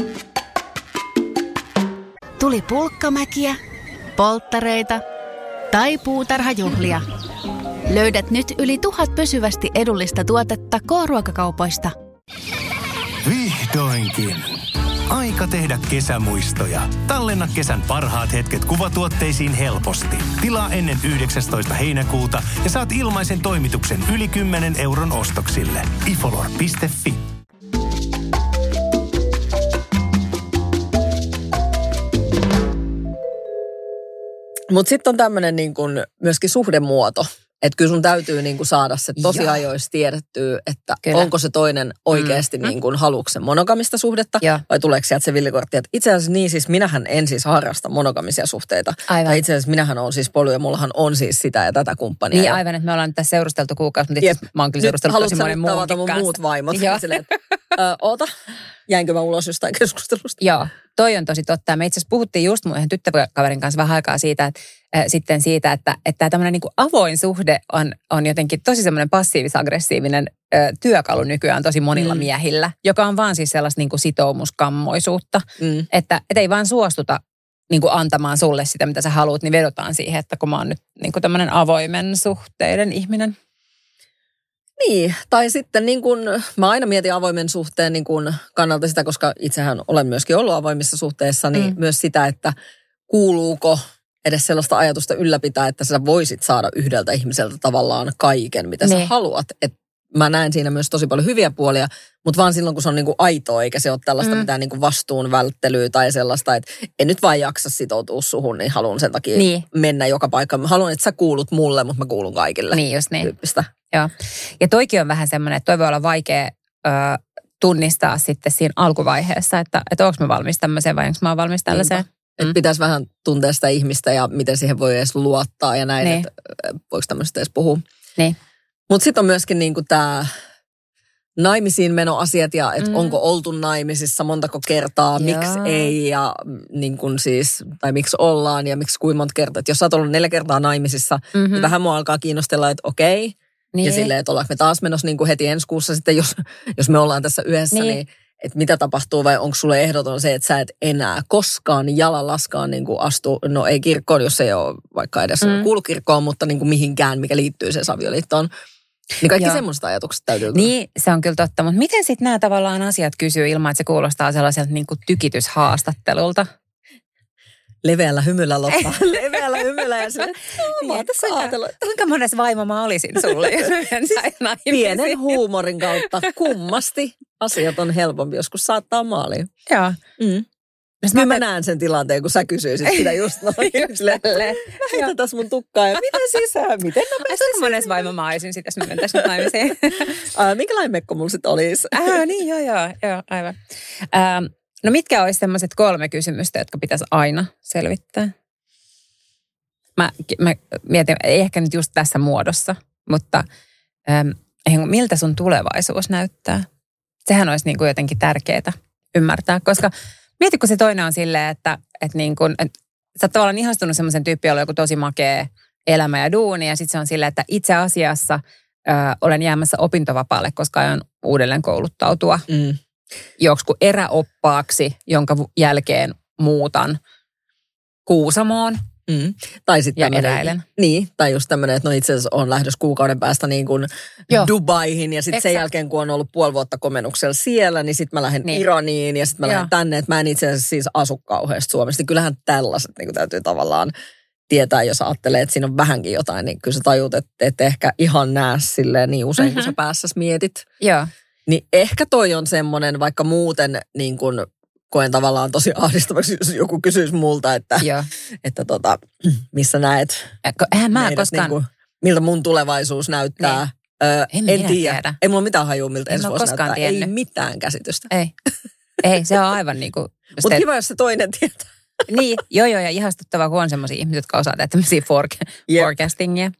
Tuli pulkkamäkiä, polttareita tai puutarhajuhlia. Löydät nyt yli 1000 pysyvästi edullista tuotetta K-ruokakaupoista. Vihdoinkin. Aika tehdä kesämuistoja. Tallenna kesän parhaat hetket kuvatuotteisiin helposti. Tilaa ennen 19. heinäkuuta ja saat ilmaisen toimituksen yli 10 € ostoksille. ifolor.fi. Mutta sitten on tämmöinen niin kuin myöskin suhdemuoto. Että kyllä sun täytyy niin kuin saada se tosi ajoissa tiedettyä, että onko se toinen oikeasti niin kuin haluuko se monogamista suhdetta vai tuleeko sieltä se villikortti. Että itse asiassa niin siis minähän en siis harrasta monogamisia suhteita. Tai itse asiassa minähän on siis polu ja mullahan on siis sitä ja tätä kumppania. Niin aivan, että me ollaan tässä seurusteltu kuukausi, mutta mä oon kyllä seurustellut tosi monen muunkin kanssa. Haluatko muut vaimot? Silleen, oota, jäinkö mä ulos jostain keskustelusta? Joo, toi on tosi totta. Me itse asiassa puhuttiin just mun yhden tyttökaverin kanssa vähän aikaa siitä, että tämmöinen niin kuin avoin suhde on jotenkin tosi semmoinen passiivis-aggressiivinen työkalu nykyään tosi monilla miehillä, joka on vaan siis sellaista niin kuin sitoumuskammoisuutta, että ei vaan suostuta niin kuin antamaan sulle sitä, mitä sä haluat, niin vedotaan siihen, että kun mä oon nyt niin kuin tämmöinen avoimen suhteiden ihminen. Niin, tai sitten niin kuin, mä aina mietin avoimen suhteen niin kuin kannalta sitä, koska itsehän olen myöskin ollut avoimissa suhteissa, niin myös sitä, että kuuluuko edes sellaista ajatusta ylläpitää, että sä voisit saada yhdeltä ihmiseltä tavallaan kaiken, mitä sä haluat. Et mä näen siinä myös tosi paljon hyviä puolia, mutta vaan silloin, kun se on niin kuin aitoa, eikä se ole tällaista mitään niin kuin vastuun välttelyä tai sellaista, että en nyt vaan jaksa sitoutua suhun, niin haluan sen takia mennä joka paikkaan. Mä haluan, että sä kuulut mulle, mutta mä kuulun kaikille. Niin, just niin. Tyyppistä. Joo. Ja toikin on vähän semmoinen, että toi voi olla vaikea tunnistaa sitten siinä alkuvaiheessa, että onko mä valmis tämmöiseen vai onko mä valmis tällaiseen. Että pitäisi vähän tuntea sitä ihmistä ja miten siihen voi edes luottaa ja näin, että voiko tämmöistä edes puhua. Niin. Mutta sitten on myöskin niinku tämä, naimisiin menoasiat ja että onko oltu naimisissa montako kertaa, miksi ei ja niin kuin siis, tai miksi ollaan ja miksi kuinka monta kertaa. Että jos sä oot ollut 4 kertaa naimisissa, niin vähän mua alkaa kiinnostella, että okei. Niin. Ja silleen, että ollaanko me taas menossa niin kuin heti ensi kuussa sitten, jos me ollaan tässä yhdessä, niin että mitä tapahtuu vai onko sulle ehdoton se, että sä et enää koskaan jalalaskaan niin kuin astu, no ei kirkkoon, jos ei ole vaikka edes kuulu kirkkoon, mutta niin kuin mihinkään, mikä liittyy sen avioliittoon. Niin kaikki semmoiset ajatukset täytyy. Niin, se on kyllä totta. Mutta miten sitten nämä tavallaan asiat kysyy ilman, että se kuulostaa sellaiselta niin kuin tykityshaastattelulta? Leveällä hymyllä Lotta. Leveällä hymyllä ja sille, mä oon tässä ajatellut. Kuinka monessa vaimo mä olisin sulle? Pienen huumorin kautta kummasti asiat on helpompi, joskus saattaa maaliin. Joo. Nyt mä näen sen tilanteen, kun sä kysyisit sitä just noin. Mä heitän tässä mun tukkaa ja miten sisään, miten nopeasti. Kuinka monessa vaimo mä olisin sit, jos mä mentäisin naimisiin? Minkälainen mekko mulla sit olisi? Niin, joo, aivan. No mitkä olisi sellaiset 3 kysymystä, jotka pitäisi aina selvittää? Mä mietin, ei ehkä nyt just tässä muodossa, mutta miltä sun tulevaisuus näyttää? Sehän olisi niin kuin jotenkin tärkeää ymmärtää, koska mieti, kun se toinen on silleen, että sä oot tavallaan ihastunut semmoisen tyyppiin, jolla on joku tosi makea elämä ja duuni, ja sitten se on silleen, että itse asiassa olen jäämässä opintovapaalle, koska aion uudelleen kouluttautua joksikin eräoppaaksi, jonka jälkeen muutan Kuusamoon. Tai sitten eräilen. Niin, tai just tämmöinen, että no itse asiassa on lähdössä kuukauden päästä niin kuin Dubaihin ja sitten sen jälkeen, kun on ollut 5 vuotta komennuksella siellä, niin sitten mä lähden Iraniin ja sitten mä lähden tänne, että mä en itse asiassa siis asu kauheasti Suomessa. Kyllähän tällaiset niin kuin täytyy tavallaan tietää, jos ajattelee, että siinä on vähänkin jotain, niin kyllä sä tajut, että et ehkä ihan näe silleen niin usein, kun sä päässäsi mietit. Joo. Niin ehkä toi on semmoinen, vaikka muuten niin kuin koen tavallaan tosi ahdistavaksi, jos joku kysyisi multa, että missä näet mä koskaan niin kuin, miltä mun tulevaisuus näyttää. En tiedä. Ei mulla mitään hajua, miltä ensi vuosi näyttää. Tiennyt. Ei mitään käsitystä. Ei, se on aivan niin kuin... Mutta kiva, jos se toinen tietää. Niin, joo, ja ihastuttavaa, kun on semmoisia ihmisiä, jotka osaa tehdä tämmöisiä forecastingia.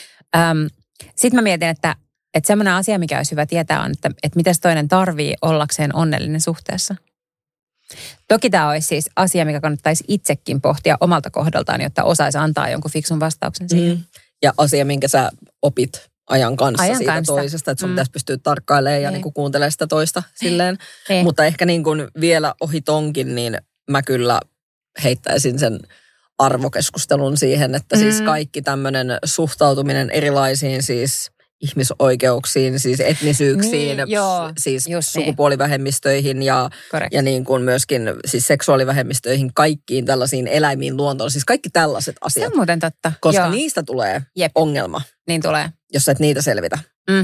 Sitten mä mietin, että semmoinen asia, mikä olisi hyvä tietää, on, että mitä toinen tarvii ollakseen onnellinen suhteessa. Toki tämä olisi siis asia, mikä kannattaisi itsekin pohtia omalta kohdaltaan, jotta osaisi antaa jonkun fiksun vastauksen siihen. Ja asia, minkä sä opit ajan kanssa siitä toisesta, että sun pitäisi pystyä tarkkailemaan ja niin kuin kuuntelemaan sitä toista silleen. Mutta ehkä niin kuin vielä ohi tonkin, niin mä kyllä heittäisin sen arvokeskustelun siihen, että siis kaikki tämmöinen suhtautuminen erilaisiin siis ihmisoikeuksiin, siis etnisyyksiin, siis sukupuolivähemmistöihin ja niin kuin myöskin siis seksuaalivähemmistöihin, kaikkiin tällaisiin eläimiin, luontoon. Siis kaikki tällaiset asiat. Se on muuten totta. Koska niistä tulee ongelma. Niin tulee. Jos et niitä selvitä.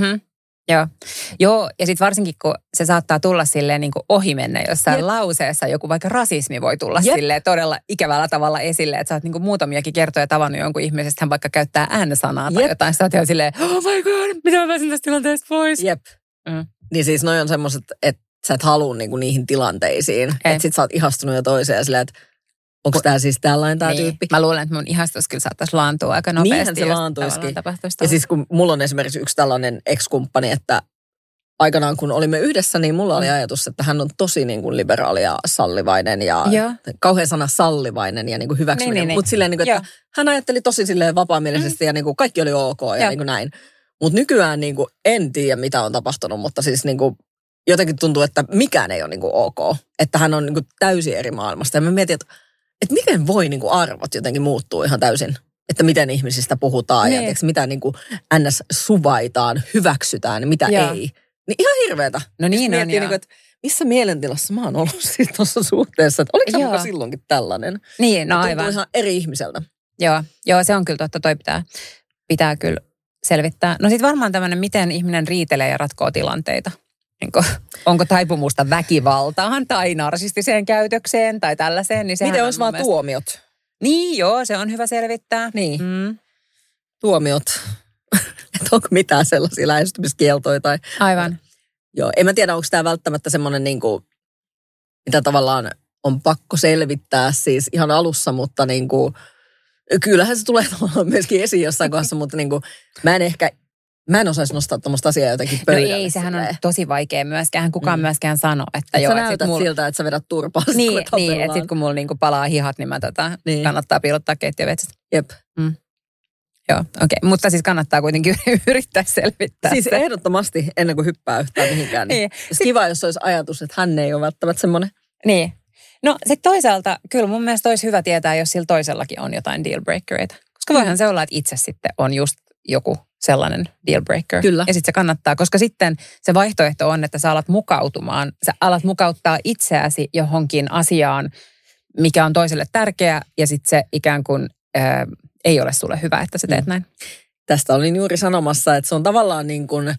Joo, ja sitten varsinkin, kun se saattaa tulla silleen niin kuin ohi mennä jossain lauseessa, joku vaikka rasismi voi tulla silleen todella ikävällä tavalla esille, että sä oot niin kuin muutamiakin kertoja tavannut jonkun ihmisestä, hän vaikka käyttää äänsanaa tai jotain, sä oot ihan silleen, oh my god, mitä mä pääsin tästä tilanteesta pois? Niin siis noi on semmoiset, että sä et halua niinku niihin tilanteisiin, että sit sä oot ihastunut jo toiseen ja silleen, että onko tää siis tällainen tää tyyppi? Mä luulen, että mun ihastus kyllä saattaisi laantua aika nopeasti. Niinhän se laantuisikin. Ja siis kun mulla on esimerkiksi yksi tällainen ex-kumppani, että aikanaan kun olimme yhdessä, niin mulla oli ajatus, että hän on tosi niin kuin liberaali ja sallivainen ja kauhean sana sallivainen ja niin kuin hyväksyminen. Mutta silleen, niin kuin, että hän ajatteli tosi silleen vapaamielisesti ja niin kuin kaikki oli ok ja niin kuin näin. Mutta nykyään niin kuin en tiedä, mitä on tapahtunut, mutta siis niin kuin jotenkin tuntuu, että mikään ei ole niin kuin ok. Että hän on niin kuin täysin eri maailmasta. Ja mä mietin, että miten voi niin kuin arvot jotenkin muuttuu ihan täysin. Että miten ihmisistä puhutaan ja mitä niin kuin ns. Suvaitaan, hyväksytään ja mitä ei. Niin ihan hirveetä. No niin on, niin kuin, että missä mielentilassa mä oon ollut siis tuossa suhteessa. Että oliko se muka silloinkin tällainen? Niin, no aivan. Tuntuu ihan eri ihmiseltä. Joo, se on kyllä totta. Toi pitää kyllä selvittää. No sit varmaan tämmöinen, miten ihminen riitelee ja ratkoo tilanteita. Onko taipumusta väkivaltaan tai narsistiseen käytökseen tai tällaiseen. Niin miten olisi vaan tuomiot? Niin, joo, se on hyvä selvittää. Niin. Tuomiot. Että onko mitään sellaisia lähestymiskieltoja tai... Aivan. Joo, en mä tiedä, onko tämä välttämättä semmoinen niin kuin, mitä tavallaan on pakko selvittää siis ihan alussa, mutta niin kuin, kyllähän se tulee myöskin esiin jossain kohdassa, mutta niin kuin, mä en ehkä Mä en osaisi nostaa tuommoista asiaa jotenkin pöydälle. No ei, sehän on tosi vaikea myöskään. Kukaan myöskään sano, että joo. Sä näytät siltä, että sä vedät turpaa. Niin, että sit kun mulla niinku palaa hihat, niin mä kannattaa piilottaa keittiövetset. Jep. Joo, okei. Mutta siis kannattaa kuitenkin yrittää selvittää siis se. Ehdottomasti ennen kuin hyppää yhtään mihinkään. Niin. Kiva, jos olisi ajatus, että hän ei ole välttämättä semmoinen. Niin. No sitten toisaalta, kyllä mun mielestä olisi hyvä tietää, jos sillä toisellakin on jotain dealbreakereita. Koska voihan se olla, että itse sitten on just joku sellainen dealbreaker. Kyllä. Ja sitten se kannattaa, koska sitten se vaihtoehto on, että sä alat mukautumaan. Sä alat mukauttaa itseäsi johonkin asiaan, mikä on toiselle tärkeä, ja sitten se ikään kuin ei ole sulle hyvä, että sä teet näin. Tästä olin juuri sanomassa, että se on tavallaan niin kuin,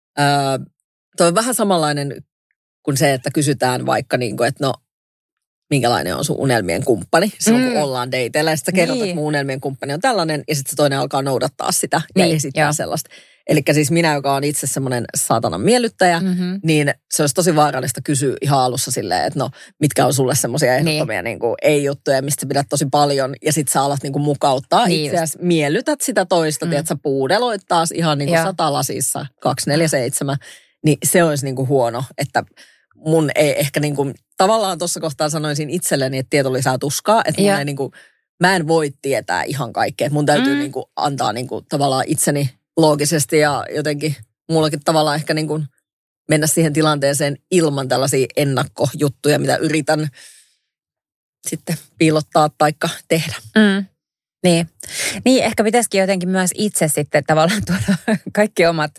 toi on vähän samanlainen kuin se, että kysytään vaikka niin kuin, että no, minkälainen on sun unelmien kumppani, silloin kun ollaan dateilla, ja sitten sä kerrot, että mun unelmien kumppani on tällainen, ja sitten se toinen alkaa noudattaa sitä ja esittää sellaista. Eli siis minä, joka on itse semmoinen saatanan miellyttäjä, niin se olisi tosi vaarallista kysyä ihan alussa silleen, että no, mitkä on sulle semmoisia ehdottomia niin kuin ei-juttuja, mistä sä pidät tosi paljon, ja sitten sä alat niin kuin mukauttaa itseäsi, miellytät sitä toista, tiedät sä puudeloit taas ihan niin kuin 100 lasissa, 247, niin se olisi niin kuin huono, että mun ei ehkä niin kuin, tavallaan tuossa kohtaa sanoisin itselleni, että tieto lisää tuskaa, että mun ei niin kuin, mä en voi tietää ihan kaikkea, että mun täytyy niin kuin antaa niin kuin tavallaan itseni loogisesti ja jotenkin mullakin tavallaan ehkä niin kuin mennä siihen tilanteeseen ilman tällaisia ennakkojuttuja, mitä yritän sitten piilottaa taikka tehdä. Niin, ehkä pitäisikin jotenkin myös itse sitten tavallaan tuoda kaikki omat,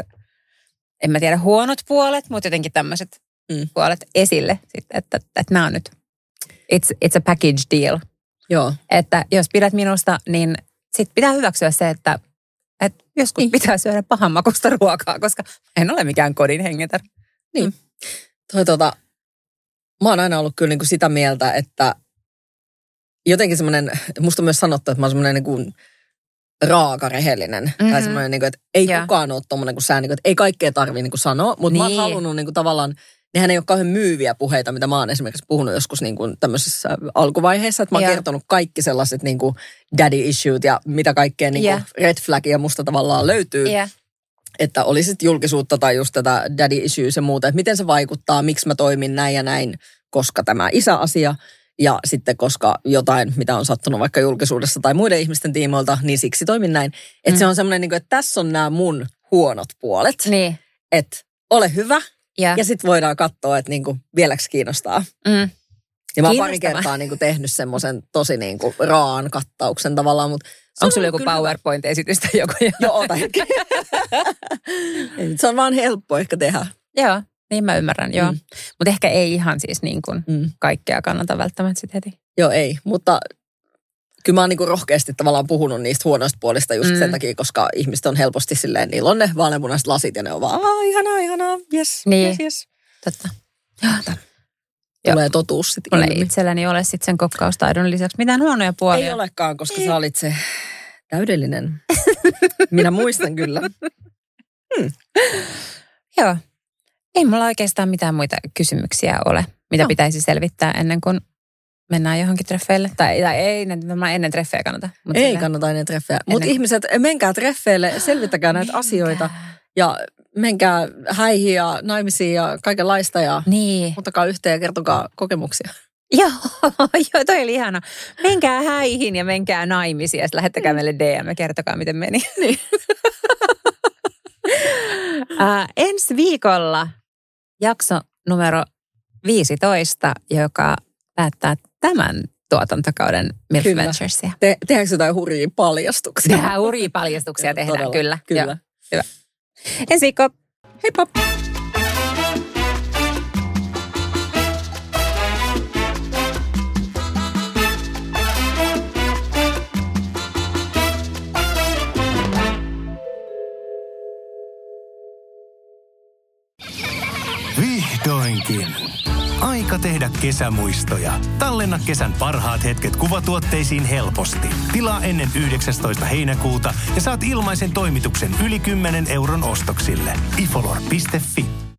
en mä tiedä huonot puolet, mutta jotenkin tämmöiset puolet esille sitten, että nämä on nyt, it's a package deal. Joo. Että jos pidät minusta, niin sitten pitää hyväksyä se, että joskus pitää syödä pahanmakuista ruokaa, koska en ole mikään kodin hengetär. Niin. Mä oon aina ollut kyllä niin kuin sitä mieltä, että jotenkin semmoinen, musta on myös sanottu, että mä oon semmoinen niin kuin raaka, rehellinen. Tai semmoinen, niin kuin, että ei kukaan ole tommoinen kuin sä, niin kuin, että ei kaikkea tarvitse niin kuin sanoa, mutta mä oon halunnut niin kuin tavallaan, nehän ei ole kauhean myyviä puheita, mitä mä oon esimerkiksi puhunut joskus niin kuin tämmöisessä alkuvaiheessa, että mä oon kertonut kaikki sellaiset niin kuin daddy issues ja mitä kaikkea niin kuin red flagia musta tavallaan löytyy. Että oli sitten julkisuutta tai just tätä daddy issues ja muuta, että miten se vaikuttaa, miksi mä toimin näin ja näin, koska tämä isäasia ja sitten koska jotain, mitä on sattunut vaikka julkisuudessa tai muiden ihmisten tiimoilta, niin siksi toimin näin. Että se on semmoinen, niin kuin, että tässä on nämä mun huonot puolet, että ole hyvä. Ja sitten voidaan katsoa, että niinku vieläkö kiinnostaa. Ja mä oon pari kertaa niinku tehnyt semmoisen tosi niinku raan kattauksen tavallaan. Mutta onko sulla joku PowerPoint-esitys tai joku? Joo, ota hetki. Se on vaan helppo ehkä tehdä. Joo, niin mä ymmärrän, joo. Mutta ehkä ei ihan siis niin kuin kaikkea kannata välttämättä sitten heti. Joo, ei. Mutta kyllä mä oon niinku rohkeasti tavallaan puhunut niistä huonoista puolista just sen takia, koska ihmiset on helposti silleen, niillä on ne vaaleanpunaiset lasit ja ne on vaan, ihanaa, yes. Totta. Tulee totuus sitten. Mulla ei itselläni ole sitten sen kokkaustaidon lisäksi mitään huonoja puolia. Ei olekaan, koska sä olit se täydellinen. Minä muistan kyllä. Joo. Ei mulla oikeastaan mitään muita kysymyksiä ole, mitä pitäisi selvittää ennen kuin mennään johonkin treffeille. Tai ei ennen treffejä kannata. Ei kannata ennen treffejä. Mutta ihmiset, menkää treffeille, selvittäkää näitä asioita. Ja menkää häihin ja naimisiin ja kaikenlaista. Ja ottakaa yhteen ja kertokaa kokemuksia. Joo, toi oli ihana. Menkää häihin ja menkää naimisiin ja sitten lähettäkää meille DM ja kertokaa, miten meni. Niin. Ensi viikolla jakso numero 15, joka päättää tämän tuotantokauden MILF Venturesia. Tehdäänkö jotain hurjia paljastuksia? Tehdään hurjia paljastuksia, tehdään todella, kyllä. Kyllä. Hyvä. Ensi viikko. Heippa! Vihdoinkin. Aika tehdä kesämuistoja. Tallenna kesän parhaat hetket kuvatuotteisiin helposti. Tilaa ennen 19. heinäkuuta ja saat ilmaisen toimituksen yli 10 € ostoksille. ifolor.fi